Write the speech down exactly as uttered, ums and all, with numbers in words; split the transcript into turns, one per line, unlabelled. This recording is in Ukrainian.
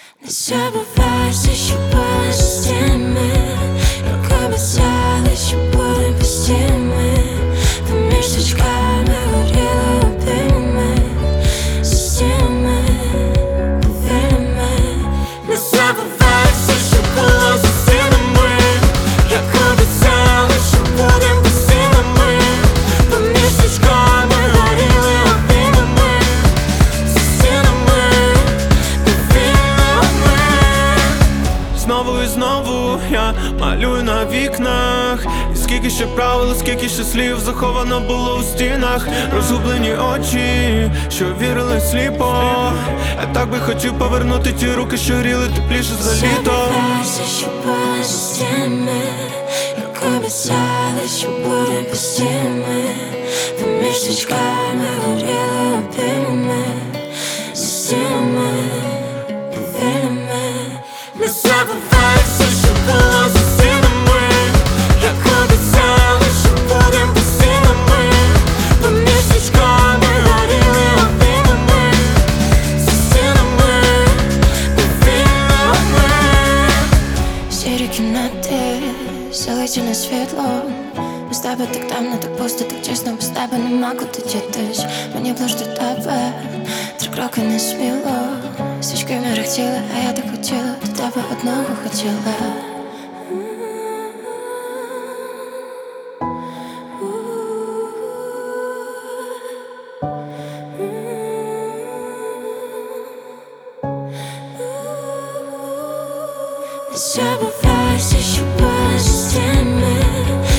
Не забывайся, що були стінами, як обіцяли, що будем постійними. Поміж свічками горіли обіймами, зі стінами, повільними. Не забувайся, що було за стінами, як обіцяли, що будем постійними. Поміж свічками горіли обіймами, зі стінами, повільними.
Знову і знову я малюю на вікнах. І скільки ще правил, скільки ще слів заховано було у стінах. Розгублені очі, що вірили сліпо. Я так би хотів повернути ті руки, що гріли тепліше за літо.
Забувайся, що були за стінами, як обіцяли, що будем постійними. Поміж свічками горіли обіймами, зі стінами, повільними. Не забувайся, що було за стінами, як обіцяли, що будем постійними. Поміж свічками горіли обіймами, зі стінами, повільними. Сірі кімнати, залічене світло. Без тебе так темно, так пусто, так чесно. Без тебе нема куди дітись. Мені ближ до тебе, три кроки не сміло. Свічки мерехтіли, а я так хотіла, до тебе одного хотіла. Не забувайся, що були за стінами,